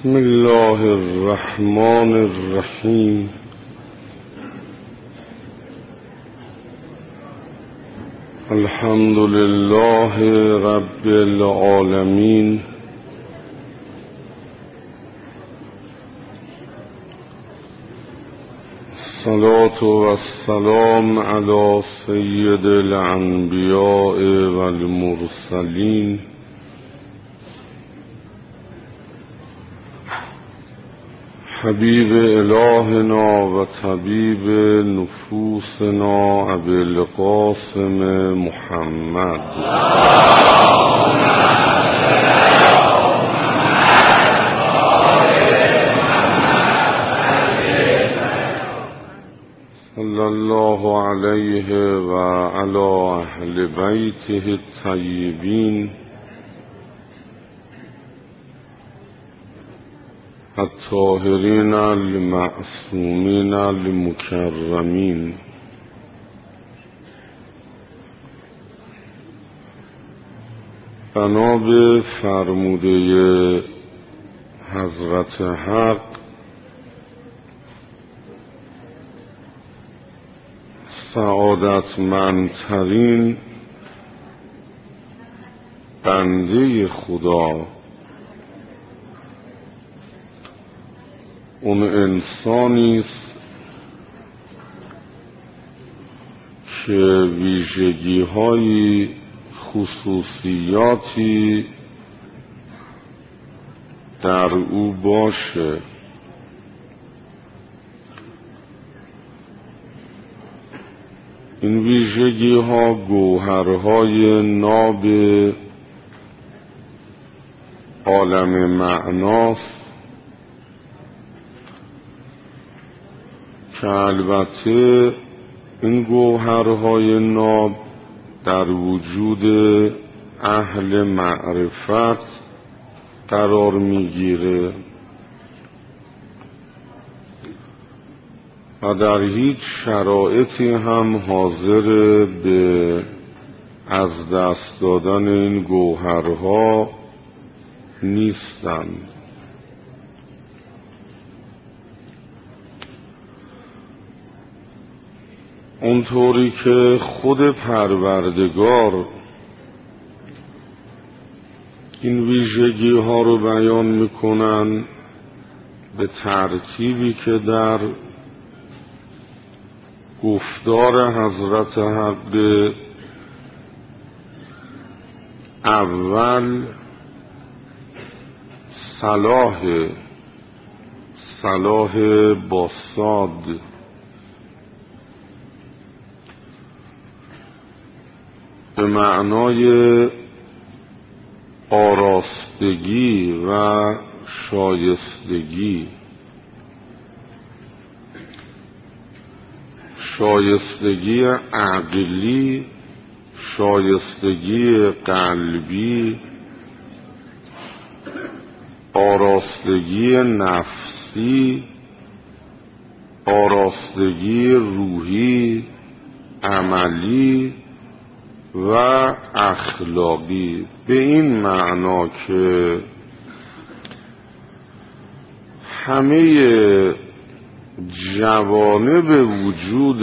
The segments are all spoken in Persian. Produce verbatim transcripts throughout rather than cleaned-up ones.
بسم الله الرحمن الرحیم. الحمد لله رب العالمین. الصلاة والسلام علی سید الانبیاء والمرسلین حبیب الهنا و طبیب نفوسنا ابی القاسم محمد صلی الله علیه و علی اهل بیته الطیبین الطاهرین المعصومین المکرمین. بنا به فرموده حضرت حق سعادتمندترین بنده خدا اون انسانی است که ویژگی‌های خصوصیاتی در او باشه. این ویژگی‌ها گوهرهای ناب عالم معناست که البته این گوهرهای ناب در وجود اهل معرفت قرار میگیره و در هیچ شرایطی هم حاضر به از دست دادن این گوهرها نیستند. اونطوری که خود پروردگار این ویژگی ها رو بیان میکنن به ترتیبی که در گفتار حضرت حق اول صلاح صلاح با صاد به معنای آراستگی و شایستگی، شایستگی عقلی، شایستگی قلبی، آراستگی نفسی، آراستگی روحی، عملی و اخلاقی. به این معنا که همه جوانب وجود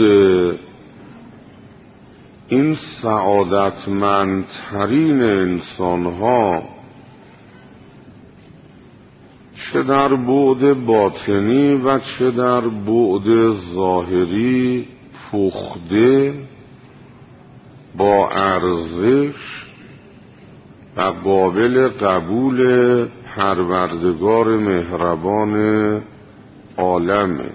این سعادتمندترین انسانها چه در بعد باطنی و چه در بعد ظاهری پخته با ارزش و قابل قبول پروردگار مهربان عالمه.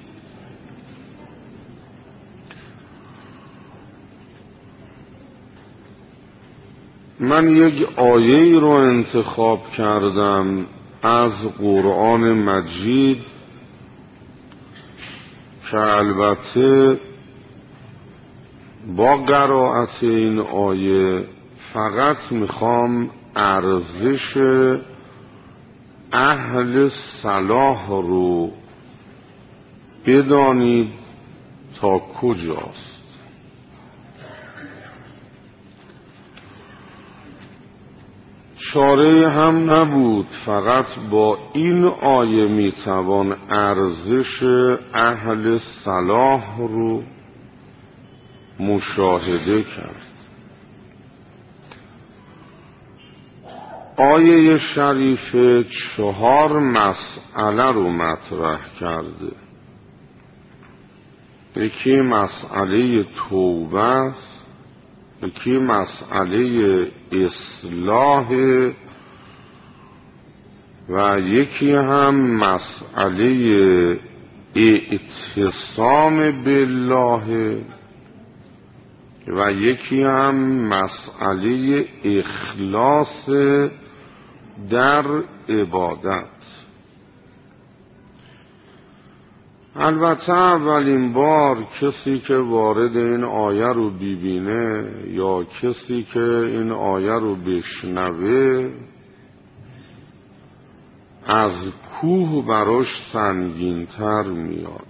من یک آیه‌ای رو انتخاب کردم از قرآن مجید که البته با قرائت این آیه فقط میخوام ارزش اهل صلاح رو بدانید تا کجاست. چاره هم نبود، فقط با این آیه میتوان ارزش اهل صلاح رو مشاهده کرد. آیه شریفه چهار مسئله رو مطرح کرده. یکی مسئله توبه است، یکی مسئله اصلاح و یکی هم مسئله اعتصام بالله و یکی هم مسئله اخلاص در عبادت. البته اولین بار کسی که وارد این آیه رو ببینه یا کسی که این آیه رو بشنوه از کوه براش سنگین‌تر میاد.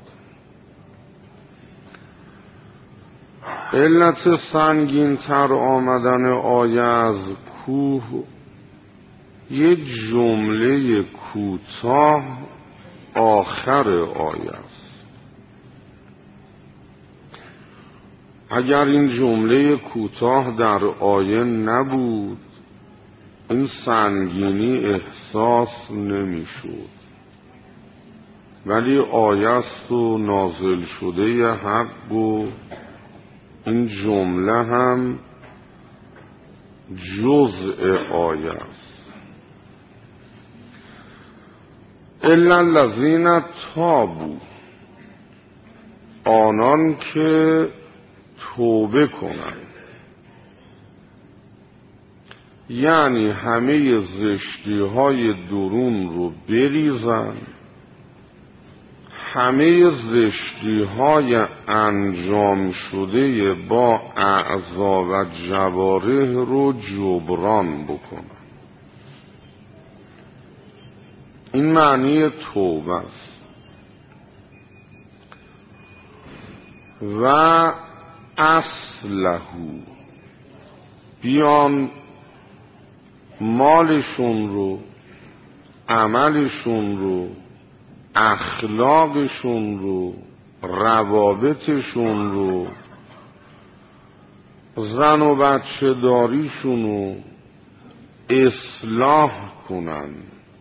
علت سنگین‌تر آمدن آیه از کوه یک جمله کوتاه آخر آیه است. اگر این جمله کوتاه در آیه نبود این سنگینی احساس نمی‌شد، ولی آیه است و نازل شده حق و این جمله هم جزء آیه است. الا الذین تابوا، آنان که توبه کنند، یعنی همه زشتی های درون رو بریزن، همه زشتی های انجام شده با اعضا و جوارح رو جبران بکنن. این معنی توبه است. و اصلحو، بیان مالشون رو، عملشون رو، اخلاقشون رو، روابطشون رو، زن و بچه داریشون رو اصلاح کنن.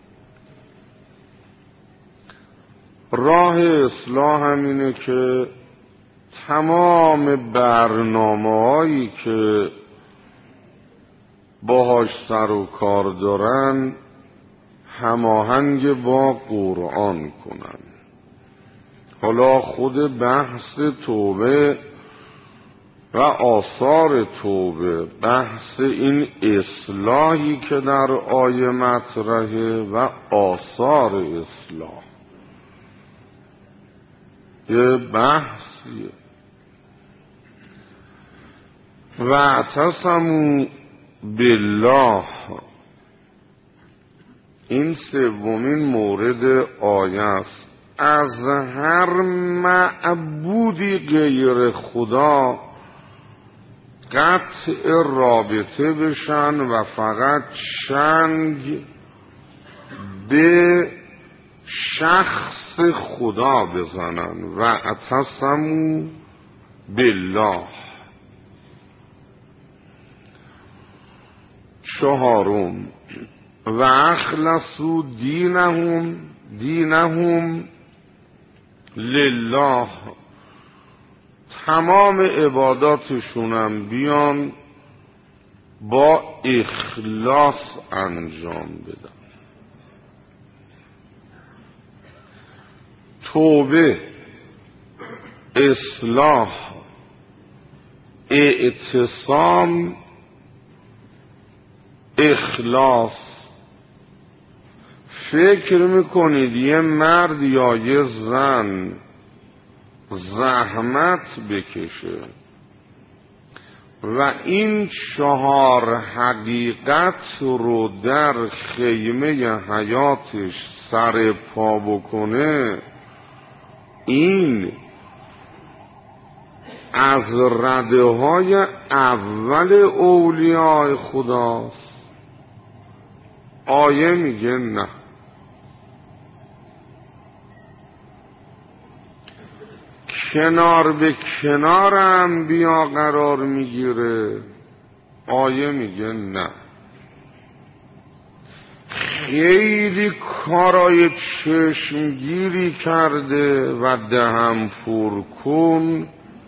راه اصلاح هم اینه که تمام برنامه هایی که باهاش سر و کار دارن هماهنگ با قرآن کنن. حالا خود بحث توبه و آثار توبه، بحث این اصلاحی که در آیه مطرحه و آثار اصلاح یه بحثیه. و اعتصموا بالله، این سومین مورد آیه است. از هر معبودی غیر خدا قطع رابطه بشن و فقط چنگ به شخص خدا بزنن. و اعتصموا بالله. چهارم، و اخلصوا دینهم دینهم لله، تمام عباداتشونم بیان با اخلاص انجام بدن. توبه، اصلاح، اعتصام، اخلاص. فکر میکنید یه مرد یا یه زن زحمت بکشه و این چهار حقیقت رو در خیمه حیاتش سر پا بکنه، این از رده های اول اولیاء خداست. آیه میگه نه. کنار به کنارم بیا قرار میگیره، آیه میگه نه. خیلی کارای چشمگیری کرده و دهم پر کن،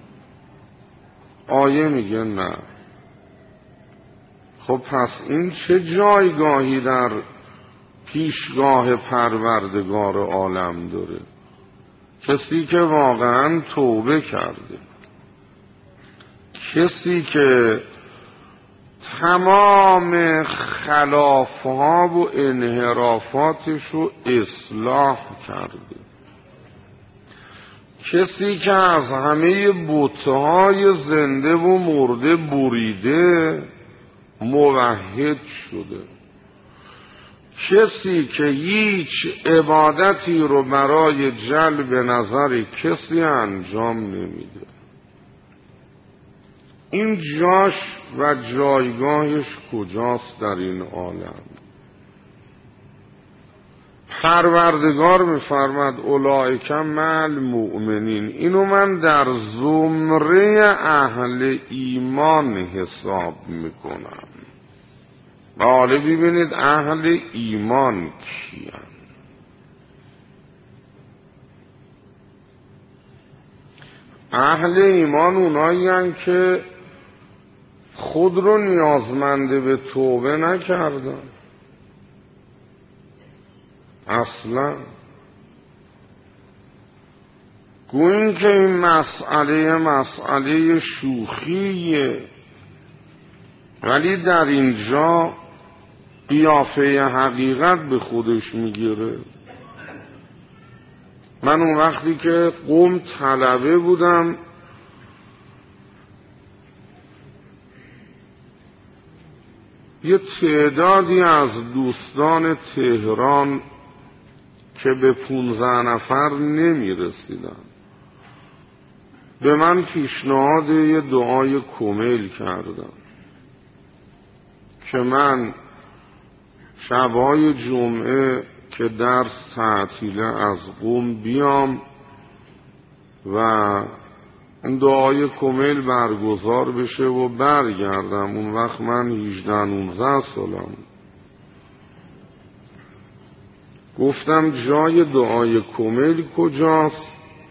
آیه میگه نه. خب پس این چه جایگاهی در پیشگاه پروردگار عالم داره؟ کسی که واقعا توبه کرده، کسی که تمام خلافها و انحرافاتش رو اصلاح کرده، کسی که از همه بت‌های زنده و مرده بریده موحد شده، کسی که هیچ عبادتی رو برای جلب نظر کسی انجام نمیده. این جاش و جایگاهش کجاست در این عالم؟ پروردگار می‌فرماد اولئک مع المؤمنین. اینو من در زمره اهل ایمان حساب میکنم. و حالا ببینید اهل ایمان کیان؟ اهل ایمان اونایی هستند که خود رو نیازمند به توبه نکردن اصلا. گویی که این مسئله مسئله شوخیه، ولی در اینجا قیافه حقیقت به خودش میگیره. من اون وقتی که قم طلبه بودم یه تعدادی از دوستان تهران که به پونزده نفر نمی رسیدن به من پیشنهاد یه دعای کمیل کردن که من شبهای جمعه که درس تعطیله از قم بیام و این دعای کمیل برگزار بشه و برگردم. اون وقت من هجده نوزده سالم. گفتم جای دعای کمیل کجاست؟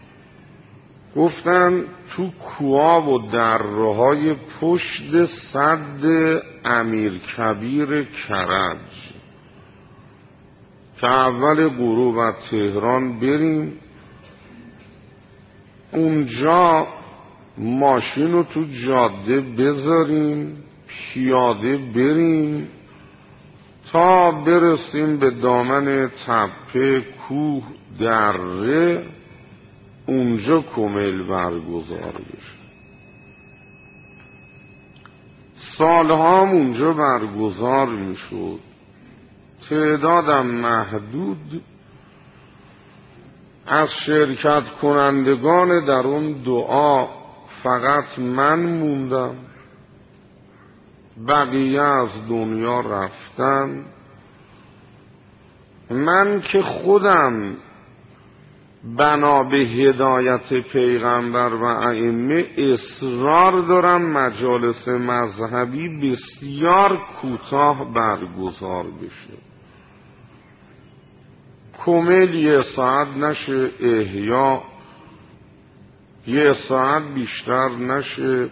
گفتن تو کوها و دره‌های پشت سد امیرکبیر کرج که اول غروب از تهران بریم اونجا ماشین رو تو جاده بذاریم پیاده بریم تا برسیم به دامن تپه کوه دره، اونجا کمیل برگزار بشه. سالها اونجا برگزار میشد، تعدادم محدود. از شرکت کنندگان در اون دعا فقط من موندم، بقیه از دنیا رفتن. من که خودم بنا به هدایت پیغمبر و ائمه اصرار دارم مجالس مذهبی بسیار کوتاه برگزار بشه، کمیل یه ساعت نشه، احیا یه ساعت بیشتر نشه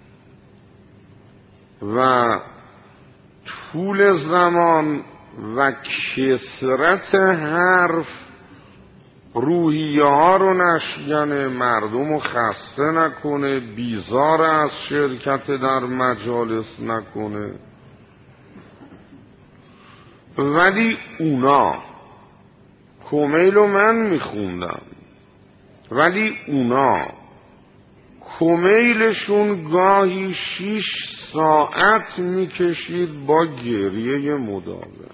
و طول زمان و کثرت حرف روحیه ها رو نشکنه، مردم رو خسته نکنه، بیزار از شرکت در مجالس نکنه. ولی اونا کمیل رو من میخوندم، ولی اونا کمیلشون گاهی شیش ساعت میکشید با گریه مداوم.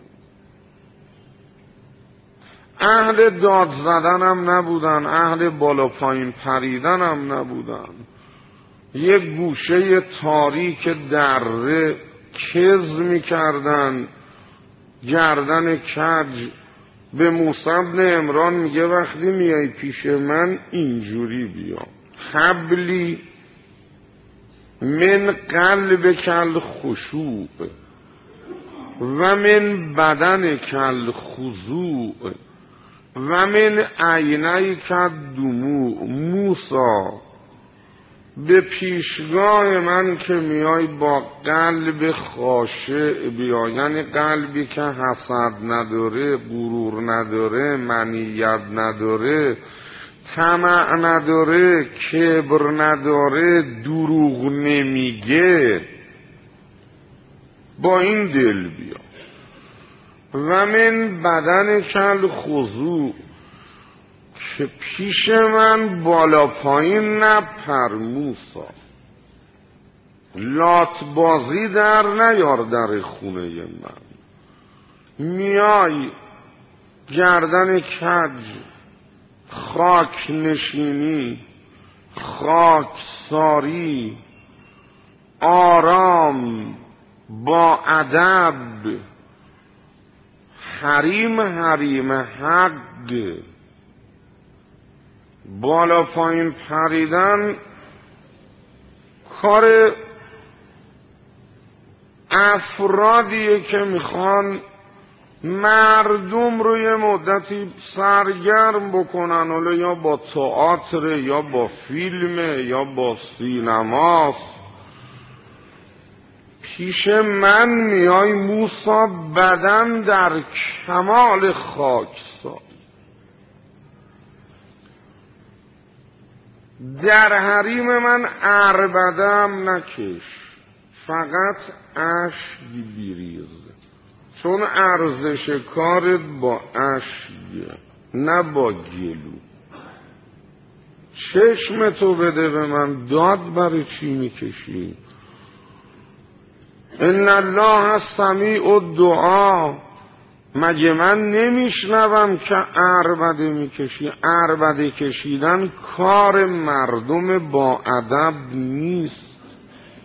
اهل داد زدنم نبودن، اهل بالا پایین پریدنم نبودن. یک گوشه تاریک دره کز میکردن گردن کج به موسی بن عمران میگه وقتی میای پیش من اینجوری بیا، حبلی من قلب کل خشوع و من بدن کل خضوع و من عینی کل دموع. موسی به پیشگاه من که میای با قلب خاشع بیا، یعنی قلبی که حسد نداره، غرور نداره، منیت نداره، طمع نداره، کبر نداره، دروغ نمیگه، با این دل بیا. و من بدن کل خضوع، که پیش من بالا پایین نپر موسی، لات بازی در نیار در خونه من. میای گردن کج، خاک نشینی، خاک ساری، آرام، با ادب، حریم حریم حق. بالا پایین پریدن کار افرادیه که میخوان مردم روی مدتی سرگرم بکنن، حالا یا با تئاتر یا با فیلم یا با سینماست. پیش من میای موسی بدن در کمال خاکسار، در حریم من عربدم نکش، فقط اشک بریز، چون ارزش کارت با اشک نه با گلو. چشم تو بده به من، داد برای چی میکشی؟ ان الله سمیع الدعا. مگه من نمیشنوم که عربده میکشی؟ عربده کشیدن کار مردم با ادب نیست.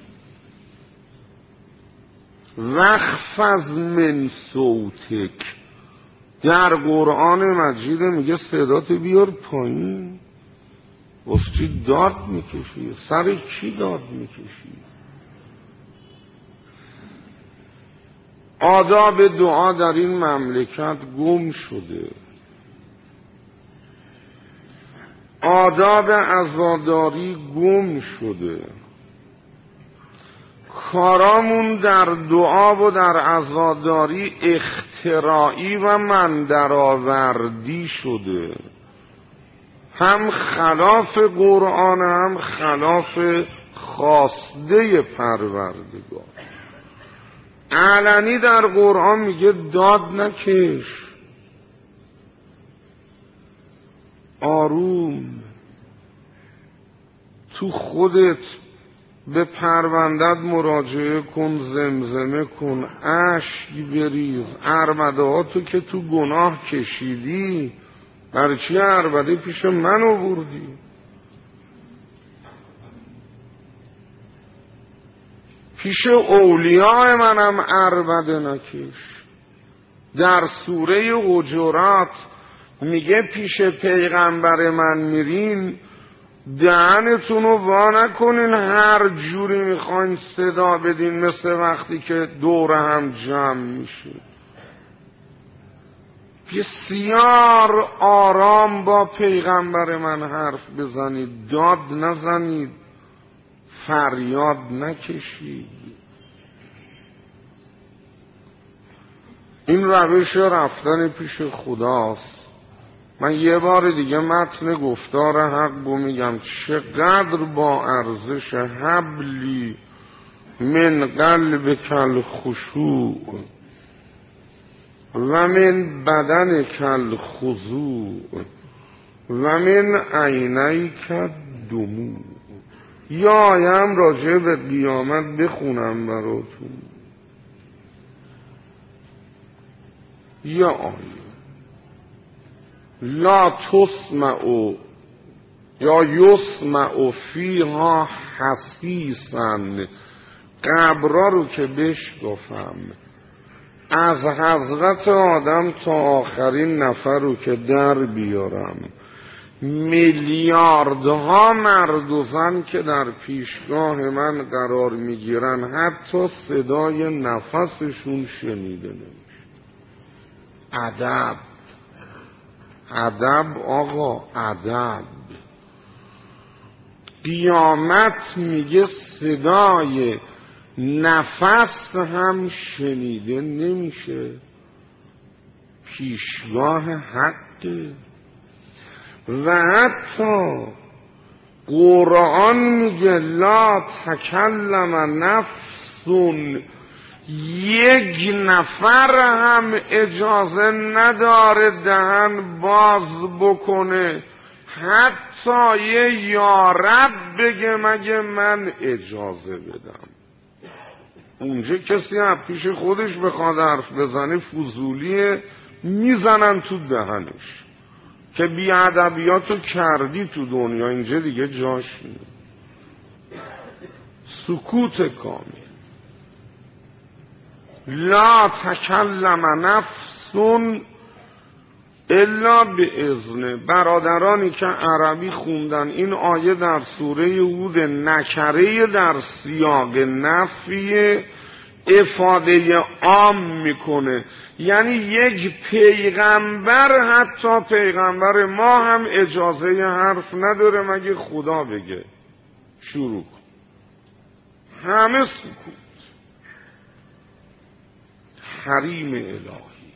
وخفض من صوتک، در قرآن مجید میگه صدات بیار پایین. واسه چی داد میکشی؟ سر کی داد میکشی؟ آداب دعا در این مملکت گم شده. آداب عزاداری گم شده. کارامون در دعا و در عزاداری اختراعی و مندرآوردی شده، هم خلاف قرآن هم خلاف خواسته پروردگار. علنی در قرآن میگه داد نکش، آروم تو خودت به پروندت مراجعه کن، زمزمه کن، اشک بریز. عربده ها تو که تو گناه کشیدی، برای چی عربده پیش من آوردی؟ پیش اولیاء منم عربده نکش. در سوره حجرات میگه پیش پیغمبر من میرین دهنتون رو وا نکنین هر جوری میخواین صدا بدین، مثل وقتی که دور هم جمع میشه. بسیار آرام با پیغمبر من حرف بزنید، داد نزنید، فریاد نکشید. این روش رفتن پیش خداست. من یه بار دیگه متن گفتار حق رو میگم، چقدر با ارزش. حبلی من قلب کل خشوع و من بدن کل خضوع و من عینی کل دموع. یا آیم راجع به قیامت بخونم براتون، یا آیم لا تسمعوا یا یسمع فیها حسیسا. قبرا رو که بشکافم، از حضرت آدم تا آخرین نفر رو که در بیارم، میلیاردها مرد و زن که در پیشگاه من قرار میگیرن، حتی صدای نفسشون شنیده نمیشه. ادب، ادب آقا، ادب. قیامت میگه صدای نفس هم شنیده نمیشه. پیشگاه حقه. و حتی قرآن میگه لا تکلم نفسون، یک نفر هم اجازه نداره دهن باز بکنه، حتی یه یارب بگه مگه من اجازه بدم. اونجا کسی از پیش خودش بخواد حرف بزنه فضولیه، میزنن تو دهنش که بیادبیاتو کردی تو دنیا، اینجا دیگه جاش نیست. سکوت کامل. لا تکلم نفسون الا باذنه. برادرانی که عربی خوندن، این آیه در سوره هود نکره در سیاق نفی افاده عام میکنه، یعنی یک پیغمبر، حتی پیغمبر ما هم اجازه حرف نداره مگه خدا بگه شروع کن. همه سکوت. حریم الهی،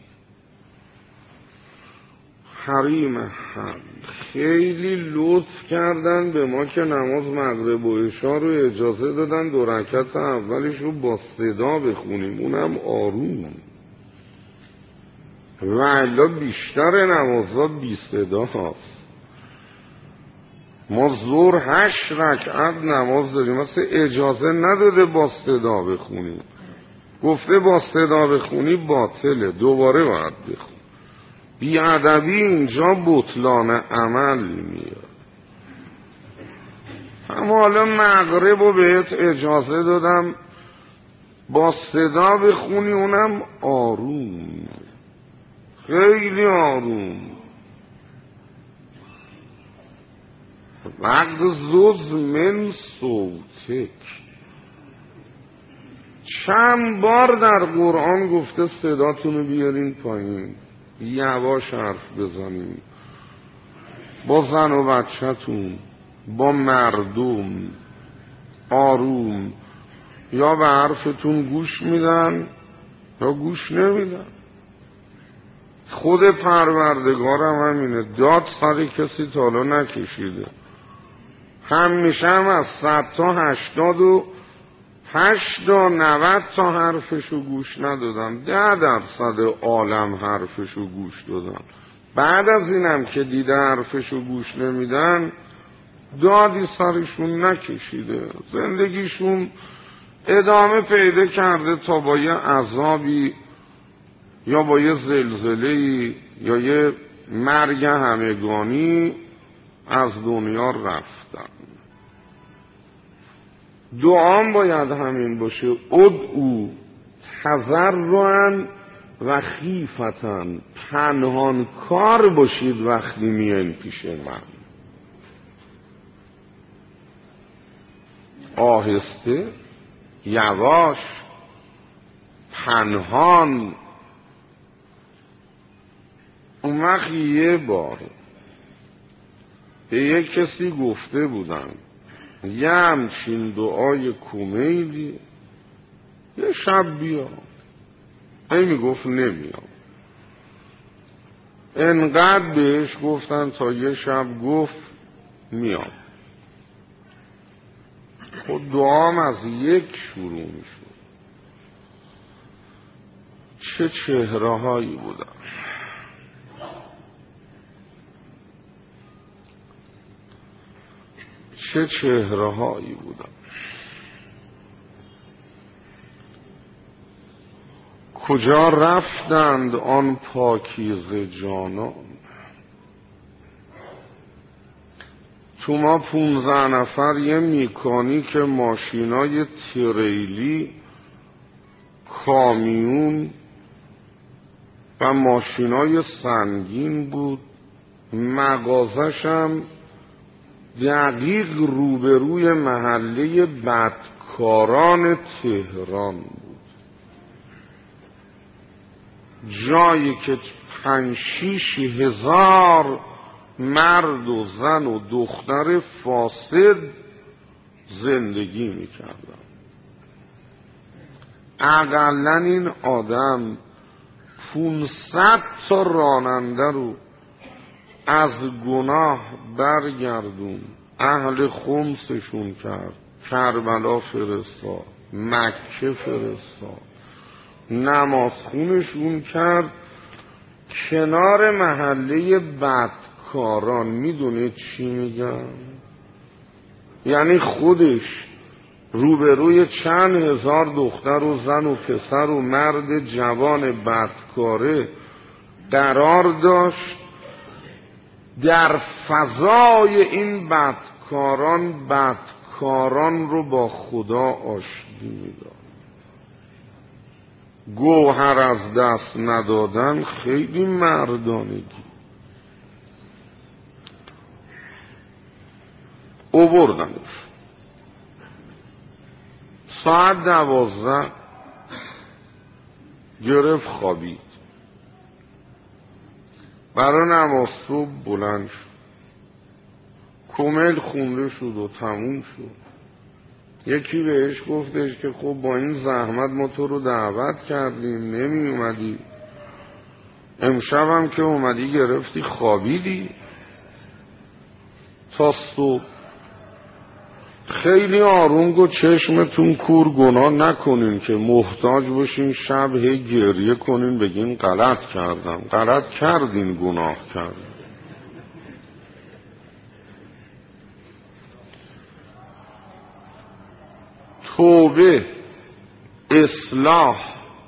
حریم هم خیلی لطف کردن به ما که نماز مغرب و عشا رو اجازه دادن دو رکعت اولش رو با صدا بخونیم، اونم آروم. و الا بیشتر نمازها بی صدا هست. ما ظهر هشت رکعت نماز داریم، مثل اجازه نداده با صدا بخونیم، گفته با صدا بخونی باطله، دوباره باید بخون. بیادبی اینجا بطلان عمل میاد. اما حالا مغرب رو بهت اجازه دادم با صدا بخونی، اونم آروم، خیلی آروم. وقت زوز من صوتک. چند بار در قرآن گفته صداتونو بیارین پایین، یواش حرف بزنین با زن و بچه‌تون، با مردم، آروم. یا به حرفتون گوش میدن یا گوش نمیدن. خود پروردگارم همینه، داد سر کسی تا حالا نکشیده. همیشه هم از صد تا هشتاد و هشت تا نود تا حرفشو گوش ندادن، ده درصد عالم حرفشو گوش دادن. بعد از اینم که دیده حرفشو گوش نمیدن، دادی سرشون نکشیده، زندگیشون ادامه پیدا کرده تا با یه عذابی یا با یه زلزله‌ای یا یه مرگ همگانی از دنیا رفتن. دعام باید همین باشه، ادعو تضرعا و خیفتا، پنهان کار باشید وقتی میاین پیش من، آهسته، یواش، پنهان. اون وقت یه بار به یک کسی گفته بودم یه همچین دعای کمیلی یه شب بیا، نمی گفت نمیام. انقدر بهش گفتن تا یه شب گفت میام. خود دعام از یک شروع می شد. چه چهره هایی بودن، چه چهره هایی بودن. کجا رفتند آن پاکیزه جانان؟ تو ما پونزده نفر یه میکانیک ماشینای تریلی، کامیون، و ماشینای سنگین بود. مغازش هم دقیق روبروی محله بدکاران تهران بود، جایی که پنج شیش هزار مرد و زن و دختر فاسد زندگی میکردن. اقلن این آدم پونصد تا راننده رو از گناه برگردون، اهل خمسشون کرد، کربلا فرستاد، مکه فرستاد، نمازخونشون کرد کنار محله بدکاران. میدونه چی میگم؟ یعنی خودش روبروی چند هزار دختر و زن و پسر و مرد جوان بدکاره قرار داشت، در فضای این بدکاران بدکاران رو با خدا آشتی میداد. گوهر از دست ندادن خیلی مردانگی. اووردنش ساعت دوازده گرفت خوابید. برای نماز صبح بلند شد، کمیل خونده شد و تموم شد. یکی بهش گفتش که خب با این زحمت ما تو رو دعوت کردیم نمی اومدی، امشب هم که اومدی گرفتی خوابیدی تا صبح. خیلی آروم گفت چشمتون کور، گناه نکنین که محتاج باشین شب هی گریه کنین بگین غلط کردم. غلط کردین، گناه کردین. توبه، اصلاح،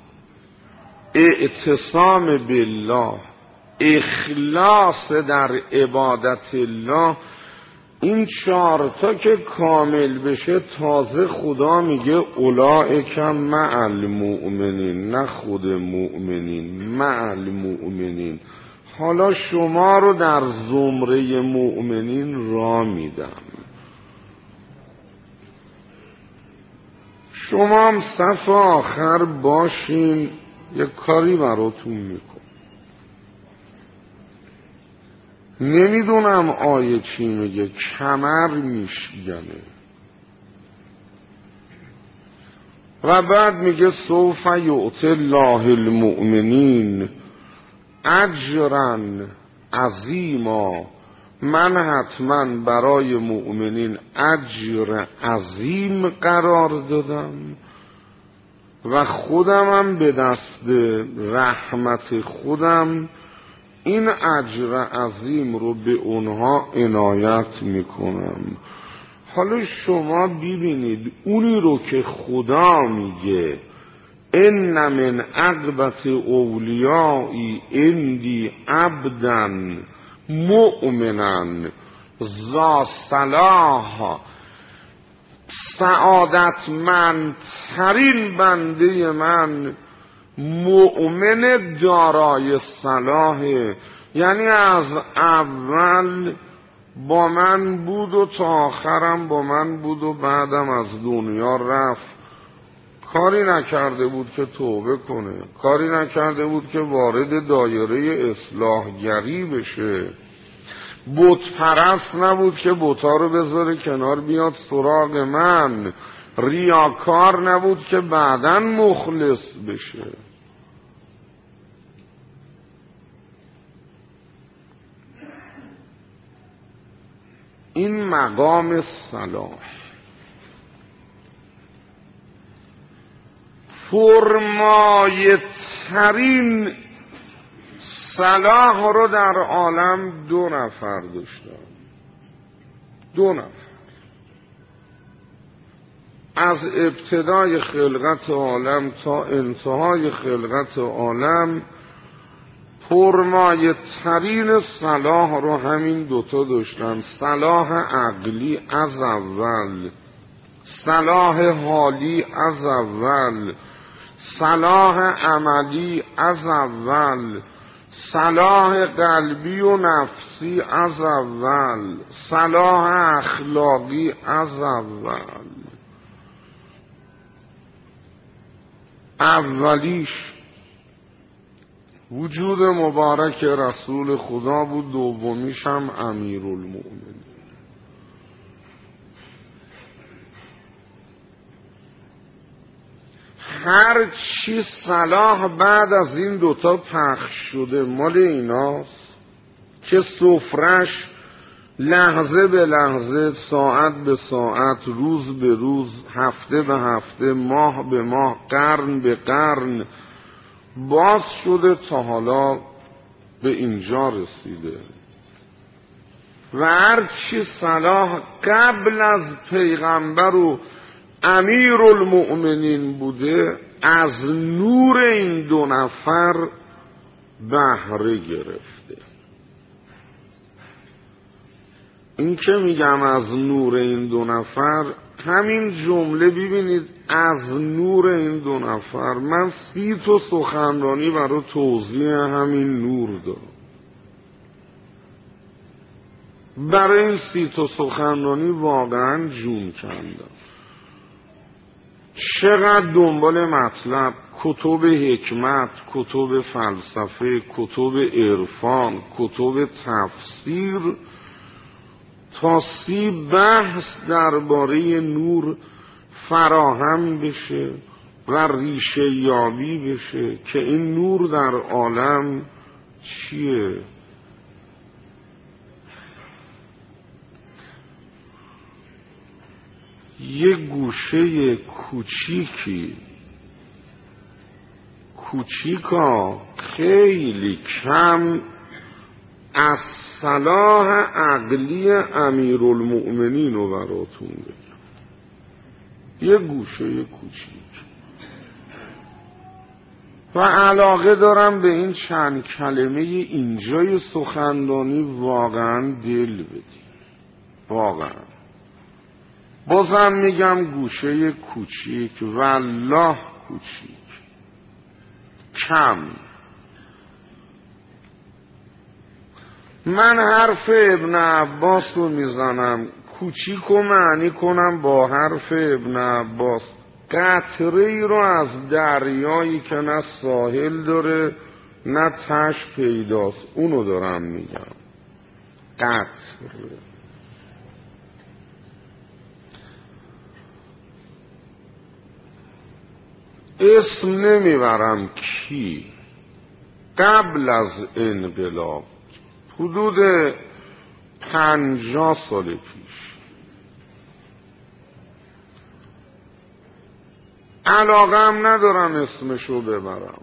اعتصام بالله، اخلاص در عبادت الله، این چهارتا که کامل بشه تازه خدا میگه اولئک مع المؤمنین، نه خود مؤمنین، مع المؤمنین. حالا شما رو در زمره مؤمنین را میدم، شما هم صف آخر باشین، یه کاری براتون میکن. نمیدونم آیه چی میگه، کمر میشکنه. و بعد میگه سوف یؤتی الله المؤمنین اجرا عظیما، من حتما برای مؤمنین اجر عظیم قرار دادم و خودم هم به دست رحمت خودم این اجر عظیم رو به اونها عنایت میکنم. حالا شما ببینید اونی رو که خدا میگه ان من عقبت اولیایی اندی عبدا مؤمنا ذا صلاح، سعادتمندترین بنده من مؤمن دارای صلاحه، یعنی از اول با من بود و تا آخرم با من بود و بعدم از دنیا رفت. کاری نکرده بود که توبه کنه، کاری نکرده بود که وارد دایره اصلاحگری بشه، بت پرست نبود که بتا رو بذاره کنار بیاد سراغ من، ریاکار نبود که بعداً مخلص بشه. این مقام صلاح فرمایه ترین صلاح رو در عالم دو نفر داشتن. دو نفر از ابتدای خلقت عالم تا انتهای خلقت عالم پرمایه ترین صلاح رو همین دوتا داشتن. صلاح عقلی از اول، صلاح حالی از اول، صلاح عملی از اول، صلاح قلبی و نفسی از اول، صلاح اخلاقی از اول. اولیش وجود مبارک رسول خدا بود، دومیش هم امیرالمؤمنین. هر چی صلاح بعد از این دوتا پخش شده مال ایناست که سفرش لحظه به لحظه، ساعت به ساعت، روز به روز، هفته به هفته، ماه به ماه، قرن به قرن باز شده تا حالا به اینجا رسیده. و هرچی صلاح قبل از پیغمبر و امیرالمؤمنین بوده از نور این دو نفر بهره گرفته. این که میگم از نور این دو نفر، همین جمله ببینید، از نور این دو نفر. من سی تا سخنرانی برای توضیح همین نور دارم. برای این سی تا سخنرانی واقعا جون کندم. چقدر دنبال مطلب، کتب حکمت، کتب فلسفه، کتب عرفان، کتب تفسیر، تا سی بحث درباره نور فراهم بشه و ریشه یابی بشه که این نور در عالم چیه. یه گوشه کوچیکی، کوچیکا خیلی کم از صلاح عقلی امیرالمؤمنین رو براتون بگم. یه گوشه کوچیک. و علاقه دارم به این چند کلمه اینجای سخنرانی واقعا دل بدیم. واقعا بازم میگم گوشه کوچیک، والله کوچیک، کم. من حرف ابن عباس رو میزنم، کوچیک رو معنی کنم با حرف ابن عباس. قطره ای رو از دریایی که نه ساحل داره نه تش پیداست، اونو دارم میگم. قطره. اسم نمیبرم کی، قبل از انقلاب، حدود پنجاه سال پیش، علاقم ندارم اسمشو ببرم،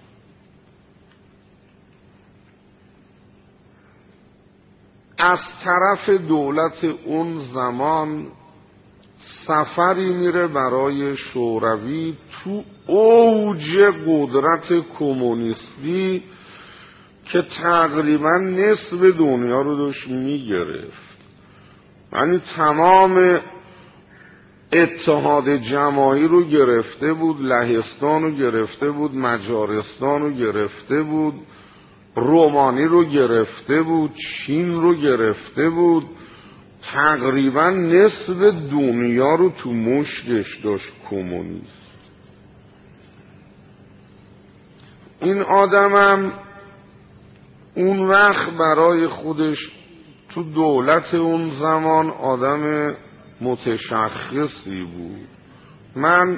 از طرف دولت اون زمان سفری میره برای شوروی تو اوج قدرت کمونیستی که تقریبا نصف دنیا رو داشت میگرفت. یعنی تمام اتحاد جماهیر رو گرفته بود، لهستان رو گرفته بود، مجارستان رو گرفته بود، رومانی رو گرفته بود، چین رو گرفته بود، تقریبا نصف دنیا رو تو مشتش داشت کمونیست. این آدمم اون وقت برای خودش تو دولت اون زمان آدم متشخصی بود. من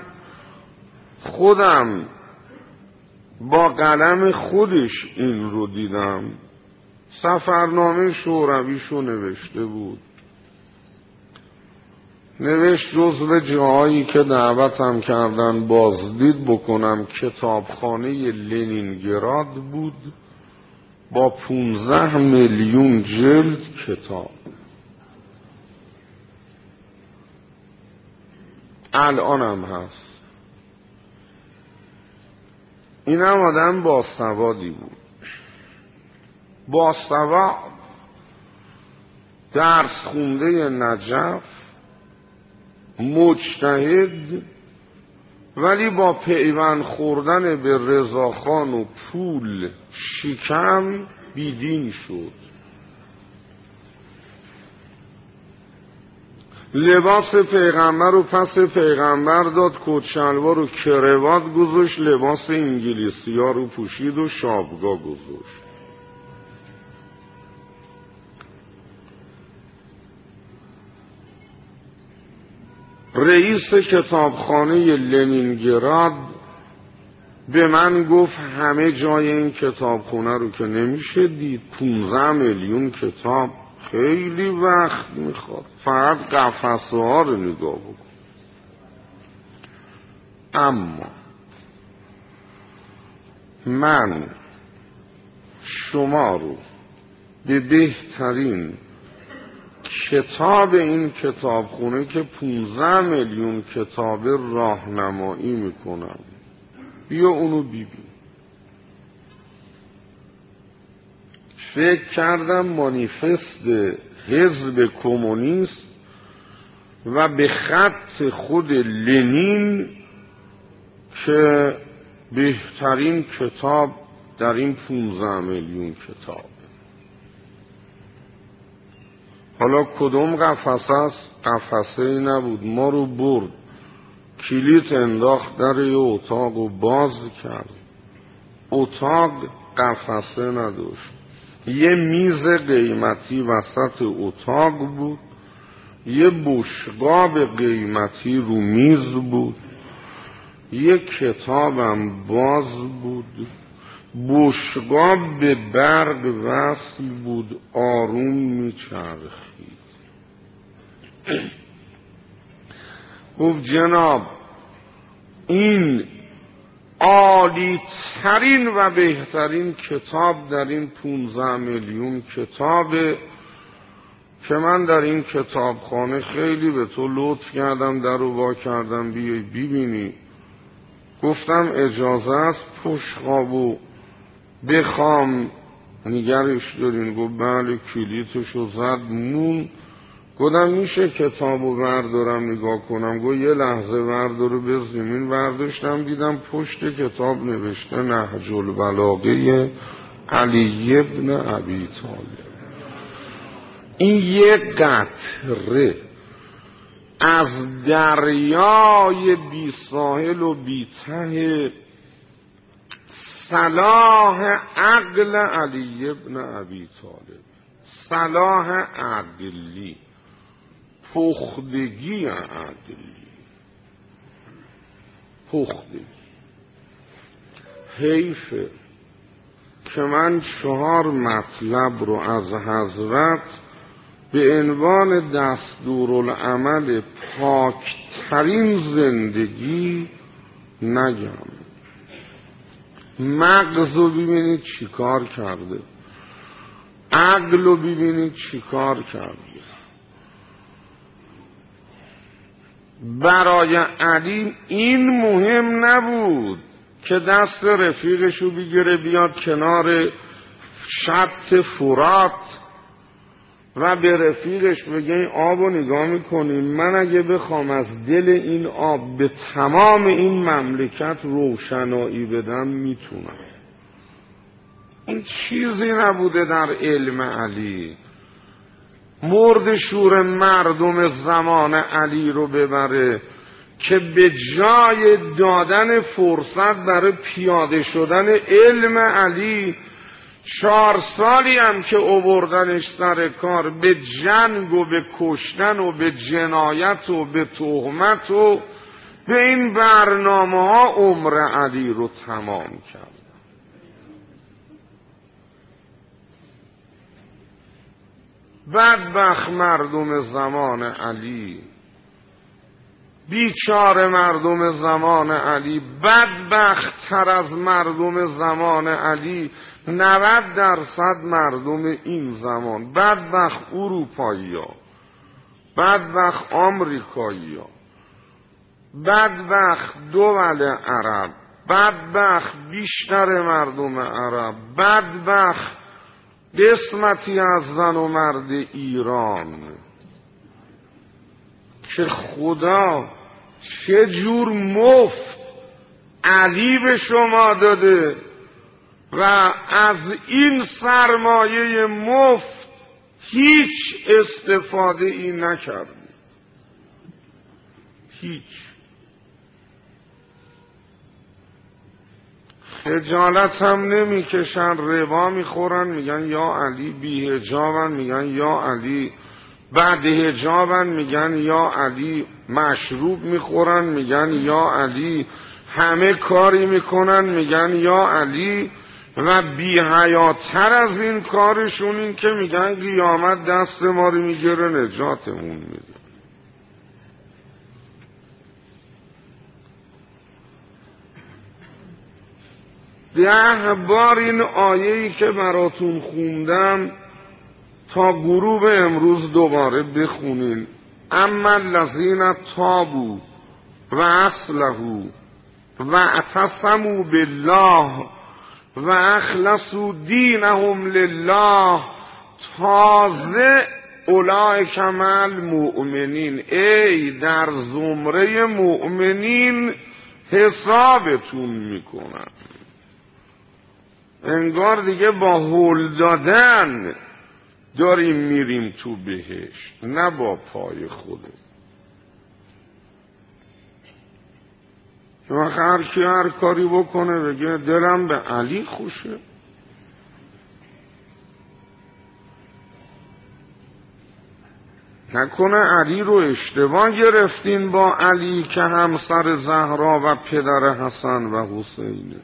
خودم با قلم خودش این رو دیدم، سفرنامه شورویشو نوشته بود، نوشت جزو جاهایی که دعوتم کردن بازدید بکنم کتابخانه لنینگراد بود با پونزده میلیون جلد کتاب. الانم هست. اینم آدم باسوادی بود، باسواد، درس خونده نجف، مجتهد، ولی با پیوند خوردن به رضاخان و پول شکم بیدین شد. لباس پیغمبر رو پس پیغمبر داد، کت شلوار و کروات گذاشت، لباس انگلیسی ها رو پوشید و شابگاه گذاشت. رئیس کتابخانه لنینگراد به من گفت همه جای این کتابخانه رو که نمیشه دید، پونزده میلیون کتاب خیلی وقت میخواد، فقط قفسه ها رو نگاه بکن. اما من شما رو به بهترین کتاب این کتابخونه که پونزده میلیون کتاب راهنمایی میکنم، بیا اونو ببین. فکر کردم مانیفست حزب کمونیست و به خط خود لنین که بهترین کتاب در این پونزده میلیون کتاب. حالا کدوم قفسه است؟ قفسه ای نبود، ما رو برد، کلید انداخت در یه اتاق و باز کرد. اتاق قفسه نداشت، یه میز قیمتی وسط اتاق بود، یه بشقاب قیمتی رو میز بود، یه کتابم باز بود، بشقاب به برق وصل بود، آروم میچرخید. گفت جناب این عالی ترین و بهترین کتاب در این پونزده میلیون کتابه که من در این کتابخانه خیلی به تو لطف کردم، در رو وا کردم بیای ببینی. گفتم اجازه است بشقابو بخوام نگرش دارین؟ گفت بله. کلیتشو زد مون. گفتم میشه کتابو بردارم نگاه کنم؟ گفت یه لحظه بردارو به زمین. برداشتم دیدم پشت کتاب نوشته نهج البلاغه علی ابن ابی طالب. این یه قطره از دریای بی ساحل و بی ته صلاح عقل علی ابن ابی طالب، صلاح عقلی، پختگی عقلی، پختگی. حیفه که من چهار مطلب رو از حضرت به عنوان دستورالعمل پاکترین زندگی نگم. مغز رو ببینید چی کار کرده، عقل رو ببینید چی کار کرده. برای علی این مهم نبود که دست رفیقش رو بگیره بیاد کنار شط فرات و به رفیقش بگه این آب رو نگاه میکنیم، من اگه بخوام از دل این آب به تمام این مملکت روشنایی بدم میتونم. این چیزی نبوده در علم علی. مرد شور مردم زمان علی رو ببره که به جای دادن فرصت برای پیاده شدن علم علی، چهار سالی هم که آوردنش سر کار به جنگ و به کشتن و به جنایت و به تهمت و به این برنامه ها عمر علی رو تمام کرد. بدبخت مردم زمان علی، بیچاره مردم زمان علی، بدبخت تر از مردم زمان علی نود درصد مردم این زمان، بدبخت اروپایی ها، بدبخت آمریکایی ها، بدبخت دول عرب، بدبخت بیشتر مردم عرب، بدبخت قسمتی از زن و مرد ایران که خدا چه جور مفت علی به شما داده و از این سرمایه مفت هیچ استفاده ای نکردید. هیچ. خجالت هم نمی کشن، ربا میخورن میگن یا علی، بی حجابن میگن یا علی، بعد حجابن میگن یا علی، مشروب میخورن میگن یا علی، همه کاری میکنن میگن یا علی. و بی حیاتر از این کارشون این که میگن قیامت دست ما رو میگیره نجاتمون میده. ده بار این آیه‌ای که براتون خوندم تا غروب امروز دوباره بخونین. اما الذین تابوا و اصلحوا و اعتصموا بالله و اخلصوا دینهم لله تازه اولئک مع المؤمنین، ای در زمره مؤمنین حسابتون میکنن. انگار دیگه با هول دادن داریم میریم تو بهشت، نه با پای خودم. و هر کی هر کاری بکنه بگه دلم به علی خوشه. نکنه علی رو اشتباه گرفتین با علی که همسر زهرا و پدر حسن و حسینه.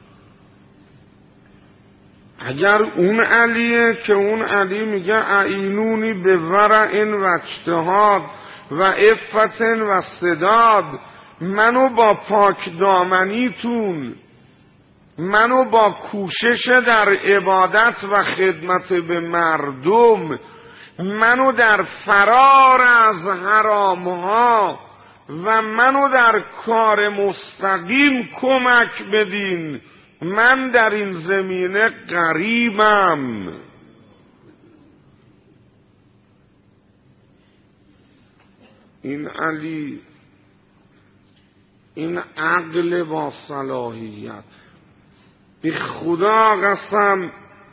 اگر اون علیه که اون علی میگه اعینونی به ورع و اجتهاد و عفت و سداد، منو با پاک دامنیتون، منو با کوشش در عبادت و خدمت به مردم، منو در فرار از حرامها و منو در کار مستقیم کمک بدین. من در این زمینه غریبم. این علی، این عقل با صلاحیت، به خدا قسم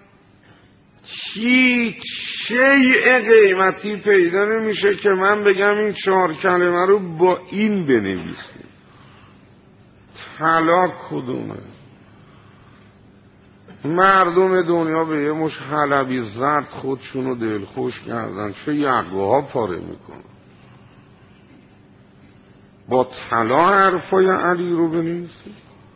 هیچ شیء قیمتی پیدا نمیشه که من بگم این چهار کلمه رو با این بنویسیم. طلا کدومه؟ مردم دنیا به یه مش حلبی زرد خودشونو دلخوش کردن، چه یقه ها پاره میکنن. با طلا حرفای علی رو بنویسید.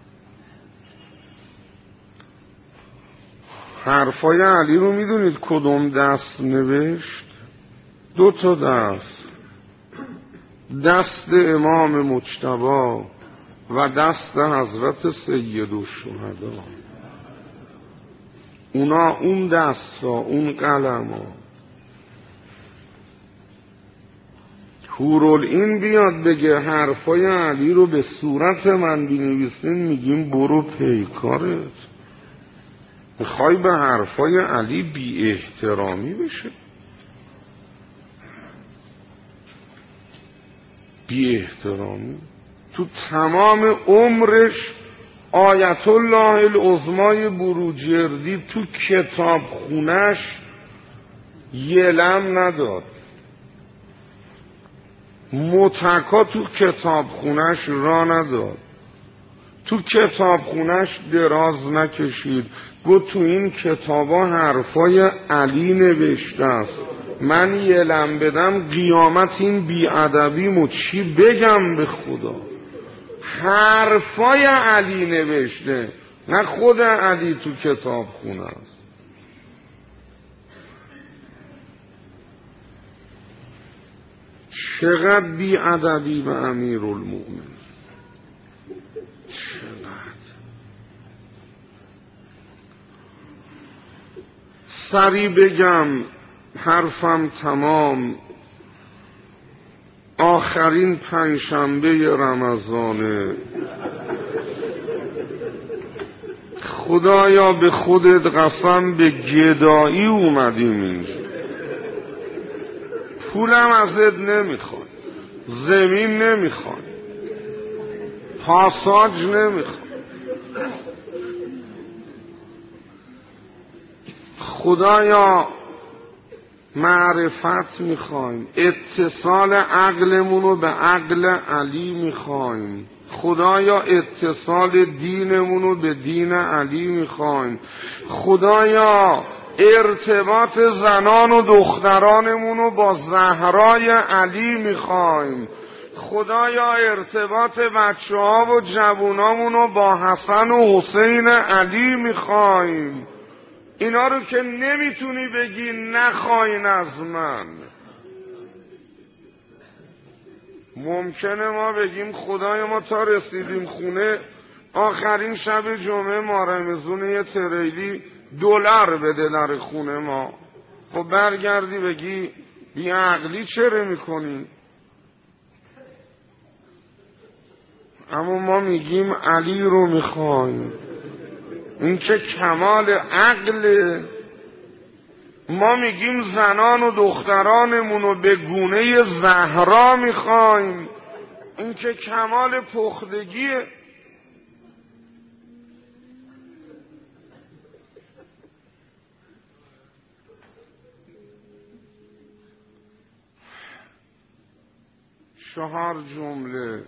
حرفای علی رو میدونید کدوم دست نوشت؟ دو تا دست، دست امام مجتبی و دست حضرت سیدالشهدا. اونا اون دست ها، اون قلم ها، حورالعین بیاد بگه حرفای علی رو به صورت من بنویسین، میگیم برو پیکارت. میخوای به حرفای علی بی احترامی بشه؟ بی احترامی. تو تمام عمرش آیت الله العظمای بروجردی تو کتاب خونش یه لم نداد. متکا تو کتاب خونش را نداد. تو کتاب خونش دراز نکشید. گفت تو این کتابا حرفای علی نوشته است، من یه لم بدم قیامت این بیادبیمو چی بگم به خدا. حرفای علی نوشته، نه خود علی تو کتاب خونه است. چقدر بیادبی به امیرالمومنین، چقدر. سری بگم حرفم تمام. آخرین پنجشنبه رمضانه. خدایا به خودت قسم به گدایی اومدیم اینجا. پولم ازت نمیخواد، زمین نمیخواد، پاساج نمیخواد، خدایا معرفت میخوایم، اتصال عقلمون رو به عقل علی میخوایم. خدایا اتصال دینمون رو به دین علی میخوایم. خدایا ارتباط زنان و دخترانمون رو با زهرای علی میخوایم. خدایا ارتباط بچه ها و جوونامون رو با حسن و حسین علی میخوایم. اینا رو که نمیتونی بگی نخواین از من. ممکنه ما بگیم خدای ما تا رسیدیم خونه آخرین شب جمعه ما رمزون یه تریلی دلار بده در خونه ما. خب برگردی بگی بی عقلی چرا میکنی؟ اما ما میگیم علی رو میخوایم. این که کمال عقله. ما میگیم زنان و دخترانمون رو به گونه زهرا میخوایم. این که کمال پختگیه. چهار جمله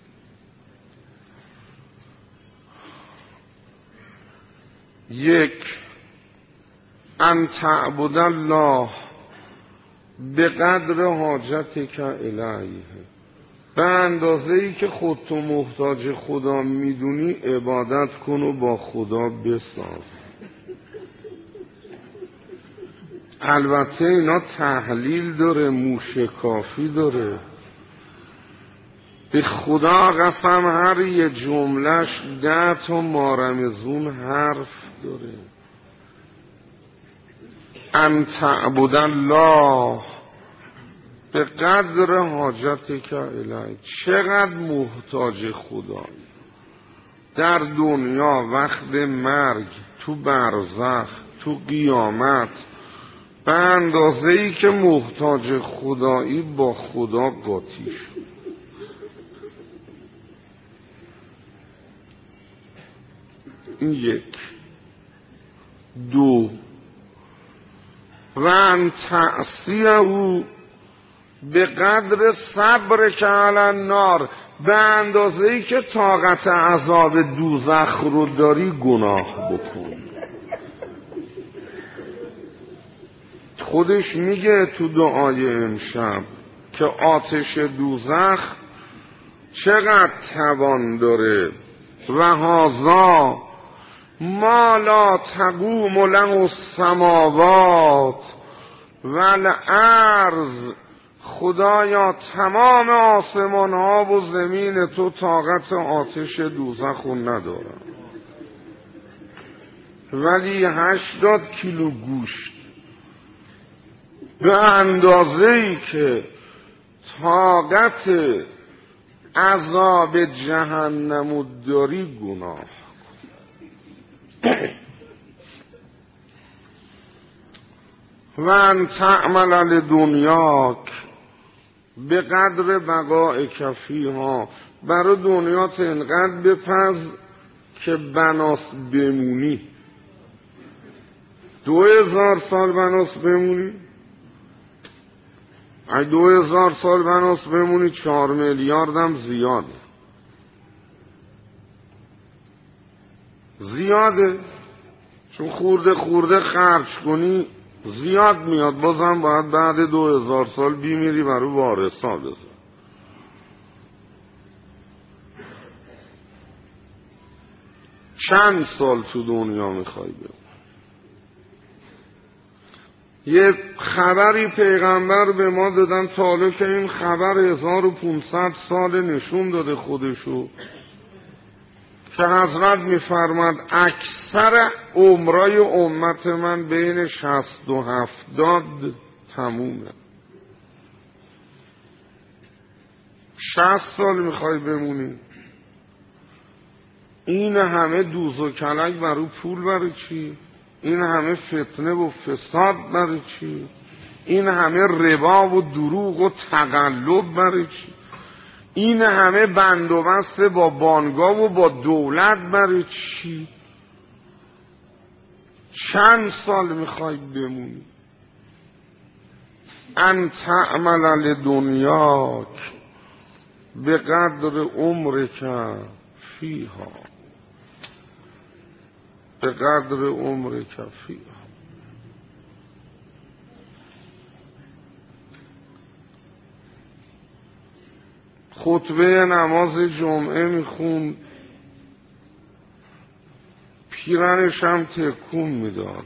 یک، ان تعبد الله به قدر حاجتک الیه، به اندازه ای که خودتو محتاج خدا میدونی عبادت کن و با خدا بساز. البته اینا تحلیل داره، موشکافی داره. به خدا قسم هر یه جملهش ده تا مارمزون حرف داره. ان تعبد الله به قدر حاجتک الیه، چقدر محتاج خدایی در دنیا، وقت مرگ، تو برزخ، تو قیامت، به اندازه ای که محتاج خدایی با خدا قاطی شد. این یک. دو، و ان تعصیه او به قدر صبر که علی النار، به اندازه ای که طاقت عذاب دوزخ رو داری گناه بکن. خودش میگه تو دعای امشب که آتش دوزخ چقدر توان داره. و هذا ما لا تقوم له السماوات والارض، خدایا تمام آسمان ها و زمین تو طاقت آتش دوزخ رو ندارن، ولی هشتاد کیلو گوشت به اندازه ای که طاقت عذاب جهنم داری گناه. و ان تعمل لدنیاک به قدر بقائک فیها، برای دنیات انقدر بپز که بناس بمونی. دو هزار سال بناس بمونی؟ ای دو هزار سال بناس بمونی چهار میلیاردم زیاده. زیاده چون خورده خورده خرج کنی زیاد میاد، بازم باید بعد دو هزار سال بیمیری برای وارثا بذار. چند سال تو دنیا میخوای بمونی؟ یه خبری پیغمبر به ما دادن تا حالا که این خبر هزار و پونصد سال نشون داده خودشو، که حضرت میفرماد اکثر عمرای امت من بین شصت و هفتاد تمومه. شصت سال میخوای بمونی؟ این همه دوز و کلک برای پول برای چی؟ این همه فتنه و فساد برای چی؟ این همه ربا و دروغ و تقلب برای چی؟ این همه بندوبست با بانگاه و با دولت برای چی؟ چند سال میخوای بمونی؟ ان تعمل لدنیاک به قدر عمرک فیها، به قدر عمرک فیها. خطبه نماز جمعه میخوند، پیرنش هم تکون میداد.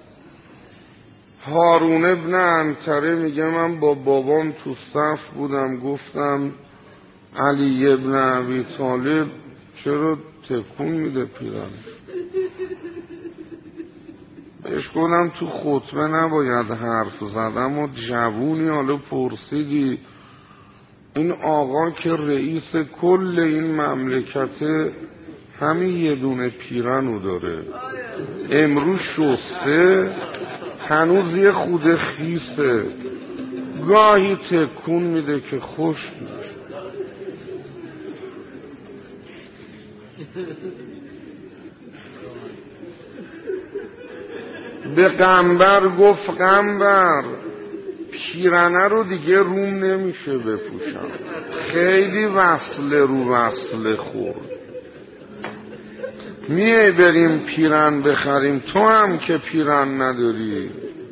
هارون ابن عنتره میگه من با بابام تو صف بودم، گفتم علی ابن ابی طالب چرا تکون میده پیرنش؟ بهش گفتم تو خطبه نباید حرف زدم و جوونی حالا پرسیدی، این آقا که رئیس کل این مملکته همین یه دونه پیرنو داره، امروز شسته هنوز یه خود خیسه، گاهی تکون میده که خوش میشه. به قنبر گفت قنبر پیرنه رو دیگه روم نمیشه بپوشم، خیلی وصله رو وصله خورد، میای بریم پیرن بخریم، تو هم که پیرن نداری.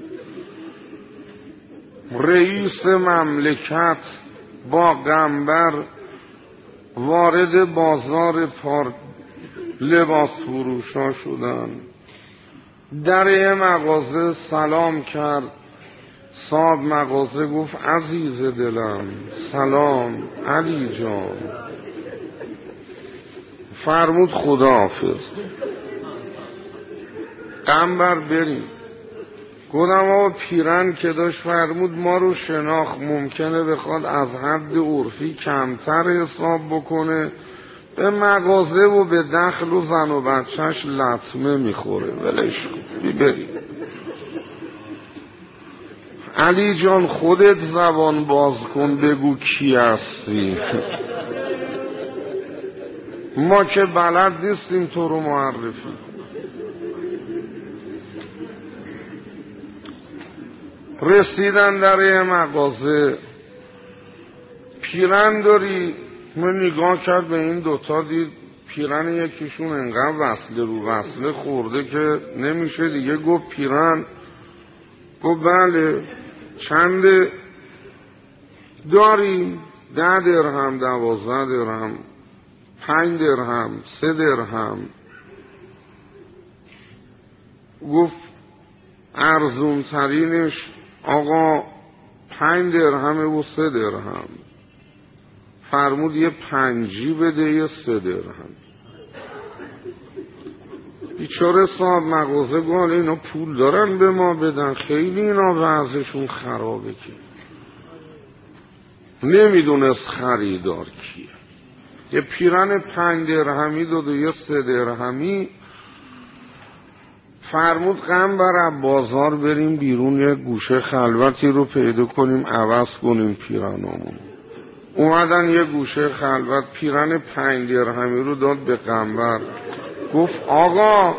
رئیس مملکت با قنبر وارد بازار پار لباس فروشا شدن. در یه مغازه سلام کرد، صاحب مغازه گفت عزیز دلم سلام علی جان. فرمود خداحافظ. قنبر بریم. گفتم آقا پیرن که داشت، فرمود ما رو شناخت، ممکنه بخواد از حد عرفی کمتر حساب بکنه، به مغازه و به دخل و زن و بچهش لطمه میخوره، ولش کن بریم. علی جان خودت زبان باز کن بگو کی هستی، ما که بلد نیستیم تو رو معرفی کن. رسیدن در یه مغازه، پیرن داری؟ من نگاه کرد به این دوتا، دید پیرن یکیشون انقدر وصله رو وصله خورده که نمیشه دیگه. گفت پیرن؟ گفت بله. چنده؟ داریم ده درهم، دوازده درهم، پنج درهم، سه درهم. گفت ارزون ترینش آقا پنج درهمه و سه درهم. فرمود یه پنجی بده یه سه درهم. بیچاره صاحب مغازه گفت اینا پول دارن به ما بدن، خیلی اینا وضعشون خرابه که نمیدونست خریدار کیه. یه پیرن پنج درهمی داد و یه سه درهمی. فرمود قنبر بازار بریم بیرون یه گوشه خلوتی رو پیدا کنیم عوض کنیم پیرنامون. اومدن یه گوشه خلوت، پیرن پنج درهمی رو داد به قنبر. گفت آقا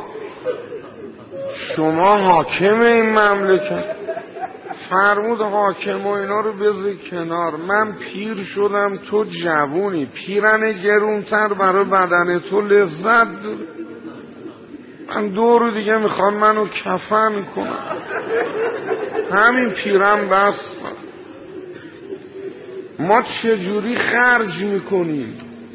شما حاکم این مملکت؟ فرمود حاکم و اینا رو بذاری کنار، من پیر شدم تو جوونی، پیرن گرونتر برای بدن تو لذت داره، من دو رو دیگه میخوام منو کفن کنم، همین پیرن بس. ما چجوری خرج میکنیم؟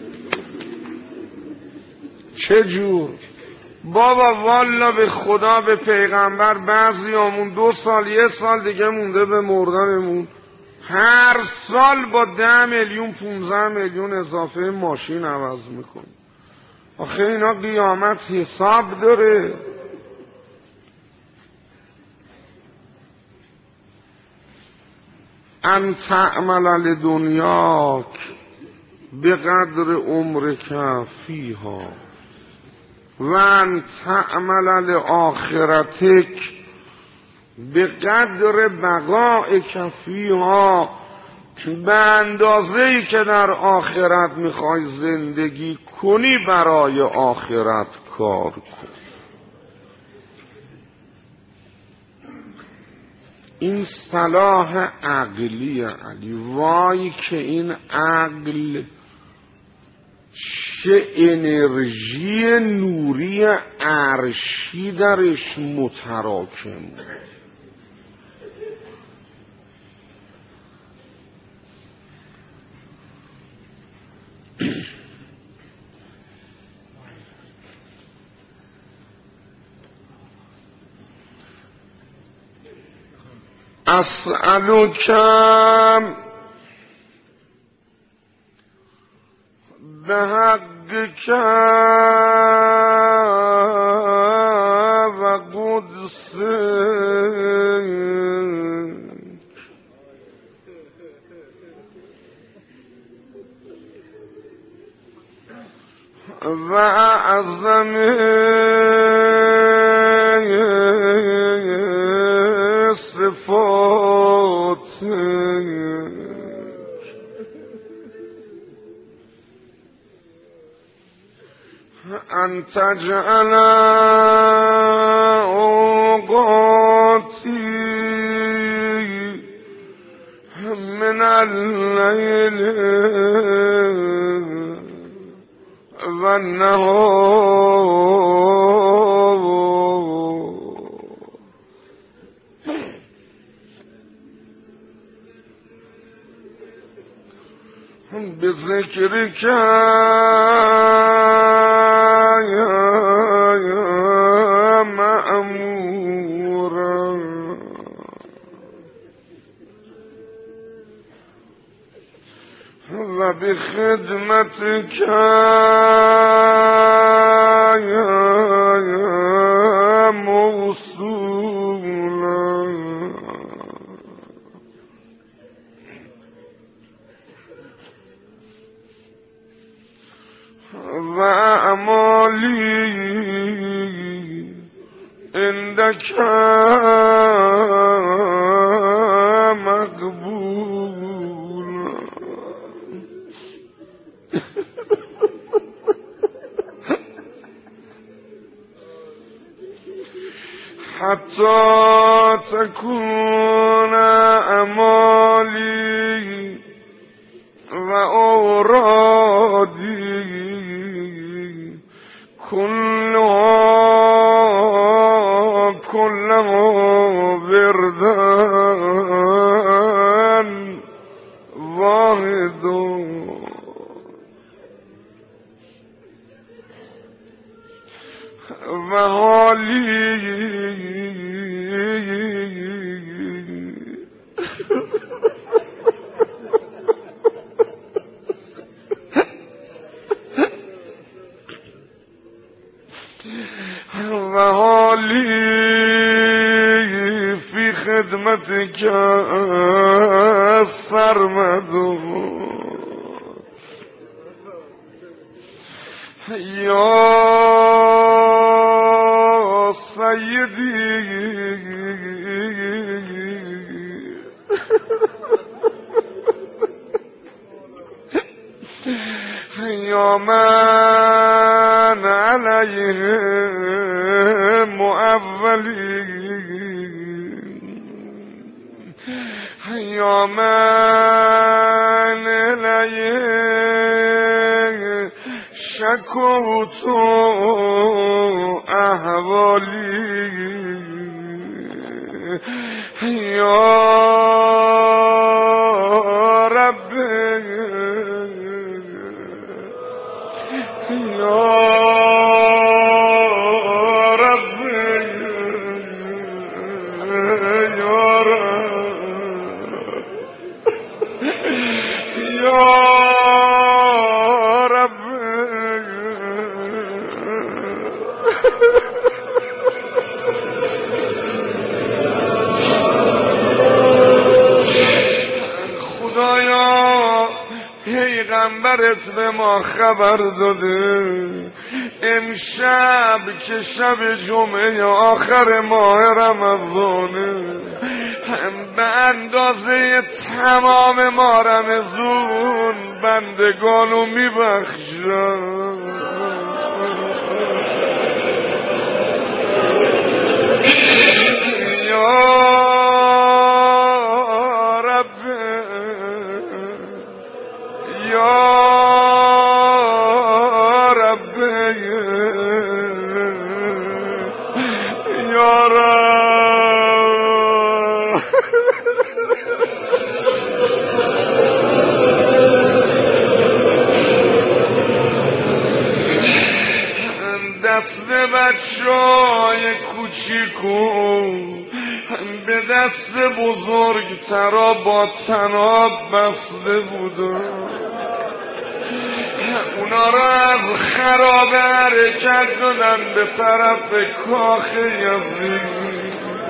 چجور؟ بابا والا به خدا به پیغمبر بعضی همون دو سال یه سال دیگه مونده به مردنمون، هر سال با ده میلیون پونزده میلیون اضافه ماشین عوض میکنیم. آخه اینا قیامت حساب داره. ان تعمل لدنیاک به قدر عمرک فیها و ان تعمل لآخرتک به قدر بقائک فیها به اندازه‌ای که در آخرت میخوای زندگی کنی برای آخرت کار کن. این صلاح عقلی علی. وای که این عقل چه انرژی نوری عرشی درش متراکم. اسألک بحقک و قدسک و اعظم صفات ان تجعل اوقاتی من الليل والنهار بذكرك يا مأمورا وبخدمتك يا موصولا وأعمالي عندك مقبول. حتى تكون أعمالي وأورادي كلها كلها وردان واحد وحالي وحالي في خدمتك السرمد يا سيدي يا من عليه مؤولين يا من عليه شكوت أحوالي يا ربي يا ربي يا ربي يا خدایا پیغمبرت به ما خبر داده امشب که شب جمعه آخر ماه رمضانه به اندازه تمام ما رمزون بندگانو میبخشم. یا رب یا رب یا رب دست بچه‌های کوچیکو به دست بزرگترا با طناب بسته بودن. اونا را از خرابه حرکت دادن به طرف کاخ یزید.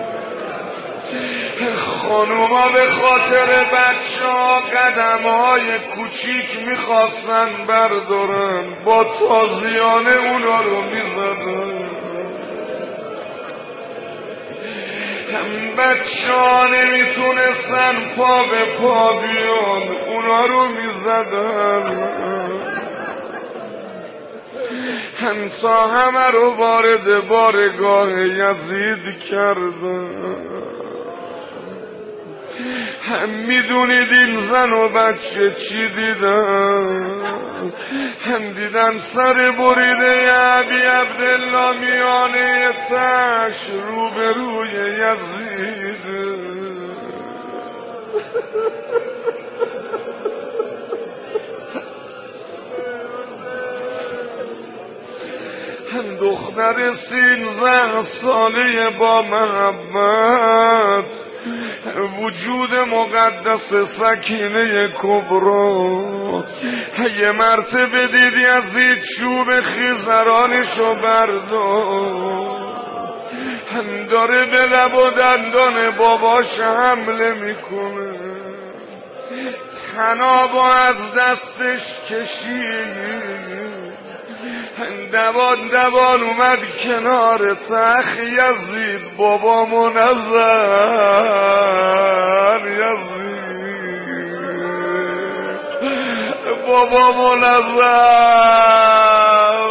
خانوما به خاطر بچه ها قدم های کوچیک میخواستن بردارن، با تازیانه اونا رو میزدن. بچه ها نمیتونستن پا به پا بیان، اونا رو میزدن تا همه رو وارد بارگاه یزید کردن. هم میدونید این زن و بچه چی دیدن؟ هم دیدن سر بریده ابی عبدالله میانه تش روبروی یزید. هم دختر سیزده ساله با محبت، وجود مقدس سکینه کبرا، یه مرتبه دیدی از این چوب خیزرانشو بردار، هم داره به لب و دندان باباش حمله میکنه. طنابو از دستش کشید، دوان دوان اومد کنار تخت یزید. بابا منظر یزید، بابا منظر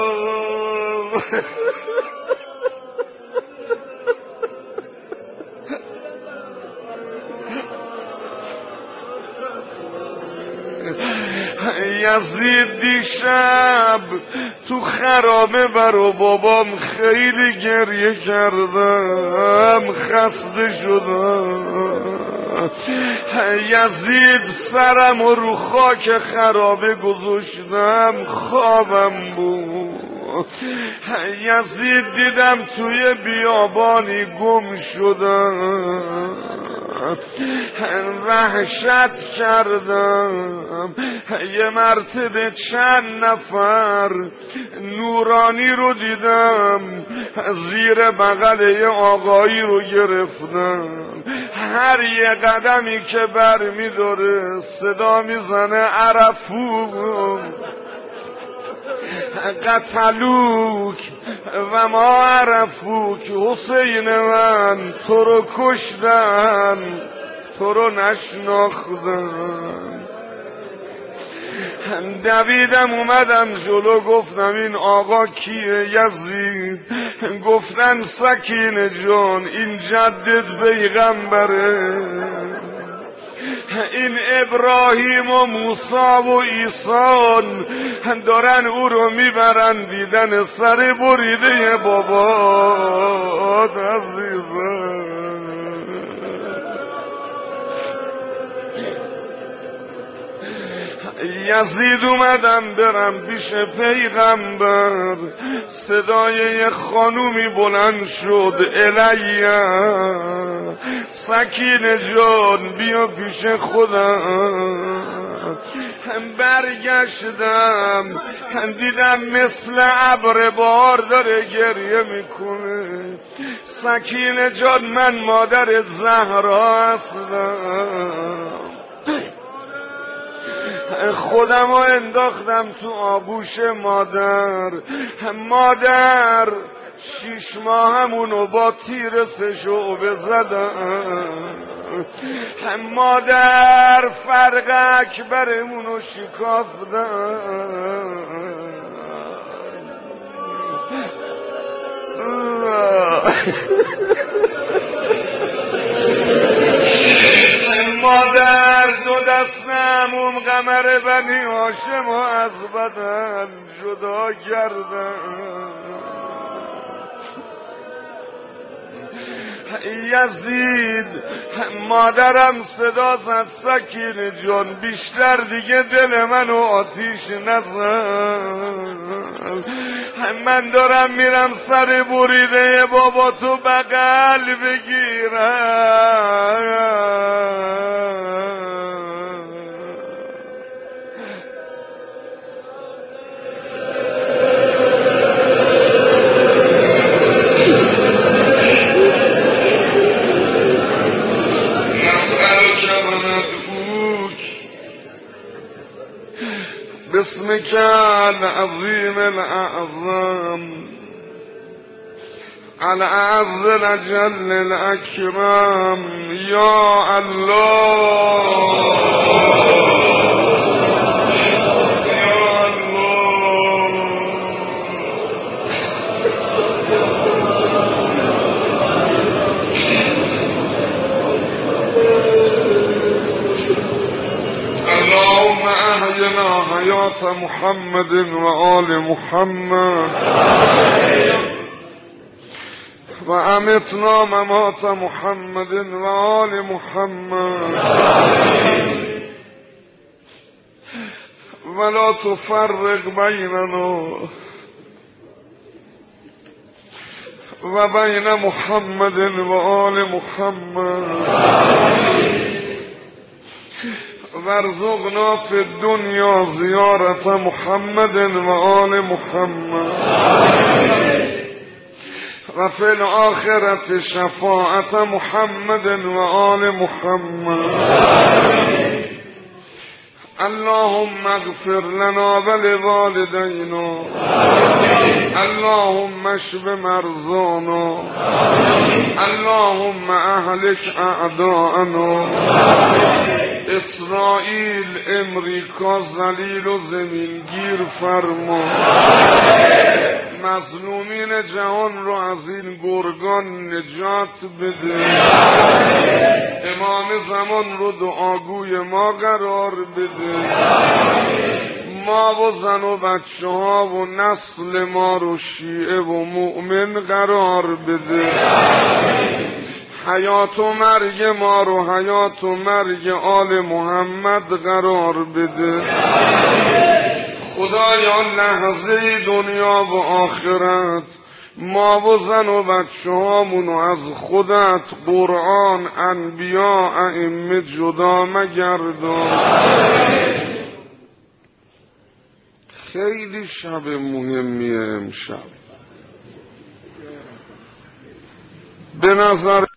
یزید دیشب تو خرابه برا بابام خیلی گریه کردم، خسته شدم. یزید سرم رو خاک خرابه گذاشتم، خوابم بود. یزید دیدم توی بیابانی گم شدم، وحشت کردم. یه مرتبه چند نفر نورانی رو دیدم زیر بغل یه آقایی رو گرفتم. هر یه قدمی که بر می داره صدا میزنه عرفو قتلوک و ما عرفوک، حسین من تو رو کشتن تو رو نشناختن. دویدم اومدم جلو، گفتم این آقا کیه؟ یزید. گفتن سکینه جان این جدت پیغمبره، این ابراهیم و موسی و عیسی دارن او رو میبرن دیدن سر بریده بابا عزیزم. یزید اومدم برم پیش پیغمبر، صدای یه خانومی بلند شد، الیه سکینه جان بیا پیش خودم. برگشتم دیدم مثل ابر بهار داره گریه میکنه. سکینه جان من مادر زهرا هستم، خودم رو انداختم تو آغوش مادر. مادر شیش ماه همونو با تیر سه شعبه زدم. مادر فرق اکبرمونو شکافتن، مادر دو دستم اون قمر بنی هاشم از بدن جدا کردن. یزید مادرم صدا زد سکینه جان بیشتر دیگه دل منو آتیش نزن، من دارم میرم سر بریده بابا تو بغل بگیرم. باسمك العظيم الأعظم الأعز الأجل الأكرم يا الله يا الله. اللهم أحينا حياة محمد وآل محمد وأمتنا ممات محمد وآل محمد ولا تفرق بيننا وبين محمد وآل محمد وارزقنا في الدنيا زيارة محمد وآل محمد وفي الآخرة شفاعة محمد وآل محمد. اللهم اغفر لنا ولوالدينا، اللهم اشف مرضانا، اللهم اهلك اعداءنا. اسرائیل امریکا ذلیل و زمینگیر فرما، مظلومین جهان رو از این گرگان نجات بده. امام زمان رو دعاگوی ما قرار بده. ما و زن و بچه ها و نسل ما رو شیعه و مؤمن قرار بده. حیات و مرگ ما رو حیات و مرگ آل محمد قرار بده. خدایا لحظه دنیا و آخرت ما و زن و بچه هامونو از خودت، قرآن، انبیا، ائمه جدا مگردان. خیلی شب مهمیه امشب به نظر